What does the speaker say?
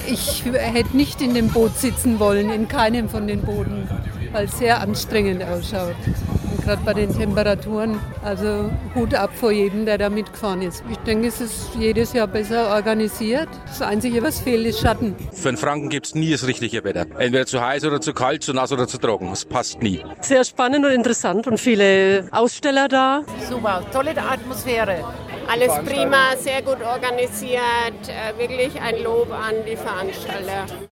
Ich hätte nicht in dem Boot sitzen wollen, in keinem von den Booten, weil es sehr anstrengend ausschaut. Und gerade bei den Temperaturen, also Hut ab vor jedem, der da mitgefahren ist. Ich denke, es ist jedes Jahr besser organisiert. Das Einzige, was fehlt, ist Schatten. Für den Franken gibt es nie das richtige Wetter. Entweder zu heiß oder zu kalt, zu nass oder zu trocken. Es passt nie. Sehr spannend und interessant und viele Aussteller da. Super, tolle Atmosphäre. Alles prima, sehr gut organisiert. Wirklich ein Lob an die Veranstalter.